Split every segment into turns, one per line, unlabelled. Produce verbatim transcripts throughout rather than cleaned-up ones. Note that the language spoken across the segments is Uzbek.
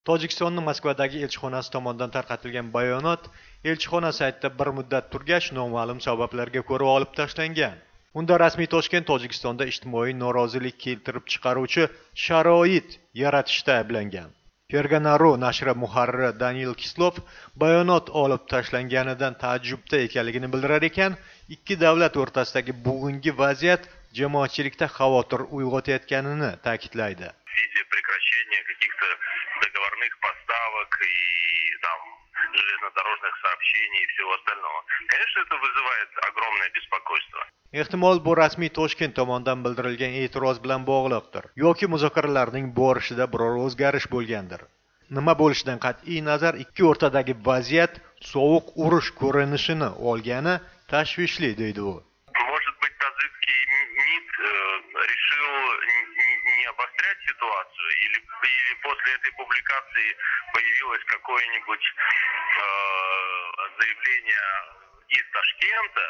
Tojikistonning Moskvadagi elchixonasi tomonidan tarqatilgan bayonot elchixona saytida bir muddat turgach noma'lum sabablarga ko'ra olib tashlangan. Unda rasmiy Toshkent Tojikistonda ijtimoiy norozilik keltirib chiqaruvchi sharoit yaratishda ayblangan. Fergana.ru nashri muharriri Danil Kislov bayonot olib tashlanganidan taajjubda ekanligini bildirar ekan, ikki davlat o'rtasidagi bugungi vaziyat jamoatchilikda xavotir uyg'otayotganini ta'kidlaydi.
Договорных поставок и там железнодорожных сообщений и всего остального. Конечно, это вызывает огромное беспокойство.
Ehtimol bu rasmiy Toshkent tomonidan bildirilgan e'tiroz bilan bog'liqdir yoki muzokaralarning borishida biror o'zgarish bo'lgandir. Nima bo'lishidan qat'iy nazar, ikki o'rtadagi vaziyat sovuq urush ko'rinishini olgani tashvishli, deydi u.
Может быть, таджикский МИД решил не обострять ситуацию, или, или после этой публикации появилось какое-нибудь э, заявление из Ташкента.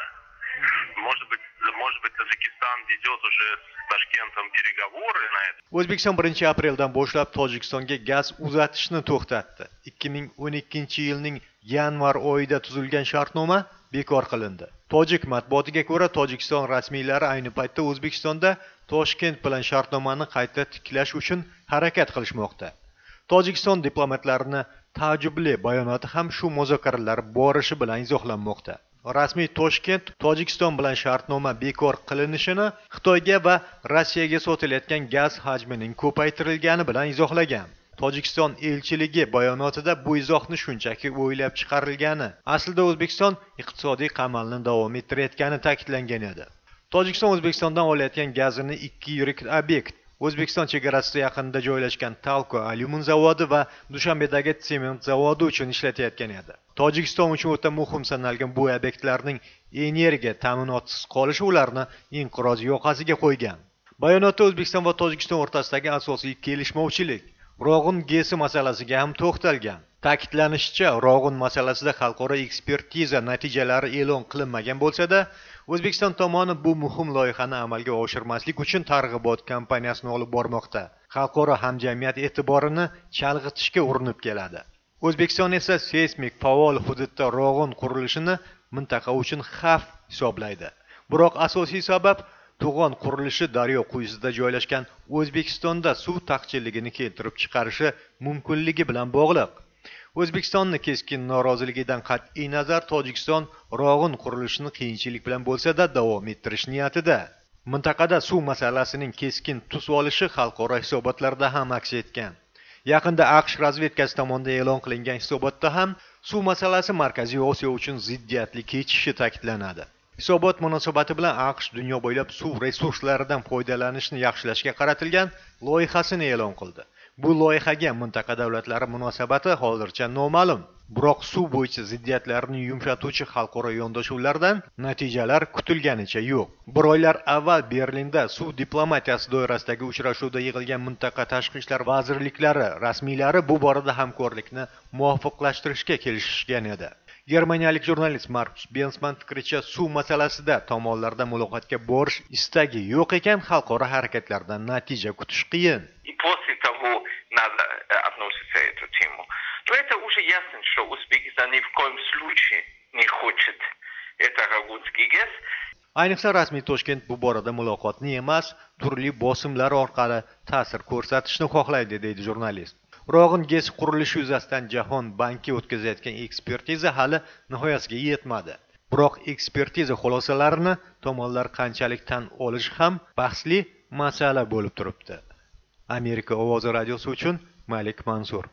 Может быть, может быть, Таджикистан ведет уже с Ташкентом переговоры на это.
O'zbekiston birinchi apreldan boshlab Tojikistonga gaz uzatishni to'xtatdi. ikki ming o'n ikkinchi yilning yanvar oyida tuzilgan shartnoma bekor qilindi. Tojik matbuotiga ko'ra, Tojikiston rasmiylari ayni paytda O'zbekistonda Toshkent bilan shartnomani qayta tiklash uchun harakat qilishmoqda. Tojikiston diplomatlarini taajjubli bayonoti ham shu muzokaralar borishi bilan izohlanmoqda. Rasmiy Toshkent Tojikiston bilan shartnoma bekor qilinishini Xitoyga va Rossiyaga sotilayotgan gaz hajmining ko'paytirilgani bilan izohlagan. Tojikiston elchiligi bayonotida bu izohni shunchaki o'ylab chiqarilgani, aslida O'zbekiston iqtisodiy qamalni davom ettirayotgani ta'kidlangan edi. Tojikiston O'zbekistondan olayotgan gazini ikki yirik obyekt, O'zbekiston chegarasi yaqinida joylashgan Talko alyumin zavodi va Dushanbedagi sement zavodi uchun ishlatayotgan edi. Tojikiston uchun o'ta muhim sanalgan bu obyektlarning energiya ta'minotisiz qolishi ularni inqiroz yoqasiga qo'ygan. Bayonotda O'zbekiston va Tojikiston o'rtasidagi asosiy kelishmovchilik Rog'un gesi masalasiga ham to'xtalgan. Ta'kidlanishicha, Rog'un masalasida xalqaro ekspertiza natijalari e'lon qilinmagan bo'lsa-da, O'zbekiston tomoni bu muhim loyihani amalga oshirmaslik uchun targ'ibot kampaniyasini olib bormoqda. Xalqaro hamjamiyat e'tiborini chalg'itishga urinib keladi. O'zbekiston esa seysmik faol hududda Rog'un qurilishini mintaqa uchun xavf hisoblaydi. Biroq asosiy sabab To'g'on qurilishi daryo quyisida joylashgan O'zbekistonda suv taqchilligini keltirib chiqarishi mumkinligi bilan bog'liq. O'zbekistonning keskin noroziligidan qat'iy nazar Tojikiston Rog'un qurilishini qiyinchilik bilan bo'lsa-da davom ettirish niyatida. Mintaqada suv masalasining keskin tus olishi xalqaro hisobotlarda ham aks etgan. Yaqinda AQSh razvedkasi tomonidan e'lon qilingan hisobotda ham suv masalasi Markaziy Osiyo uchun ziddiyatli kechishi ta'kidlanadi. Hisobot munosabati bilan AQSh dunyo bo'ylab suv resurslaridan foydalanishni yaxshilashga qaratilgan loyihasini e'lon qildi. Bu loyihaga mintaqa davlatlari munosabati hozircha noma'lum. Biroq suv bo'yicha ziddiyatlarni yumshatuvchi xalqaro yondashuvlardan natijalar kutilganicha yo'q. Bir oylar avval Berlinda suv diplomatiyasi doirasidagi uchrashuvda yig'ilgan mintaqa tashqi ishlar vazirliklari rasmiylari bu borada hamkorlikni muvofiqlashtirishga kelishishgan edi. Germaniyalik jurnalist Markus Bensman fikricha, suv masalasida tomonlarda muloqotga borish istagi yo'q ekan, xalqaro harakatlardan natija kutish qiyin.
И после того надо относиться к эту тему. То это уже ясно, что Узбекистан ни в коем случае не хочет это Рогунский ГЭС.
Ayniqsa rasmiy Toshkent bu borada muloqotni emas, turli bosimlar orqali ta'sir ko'rsatishni xohlaydi, deydi jurnalist. Rog'un gez qurilishi yuzasidan Jahon banki o'tkazayotgan ekspertiza hali nihoyasiga yetmadi. Biroq ekspertiza xulosalarini tomonlar qanchalik tan olishi ham bahsli masala bo'lib turibdi. Amerika ovozi radiosi uchun Malik Mansur.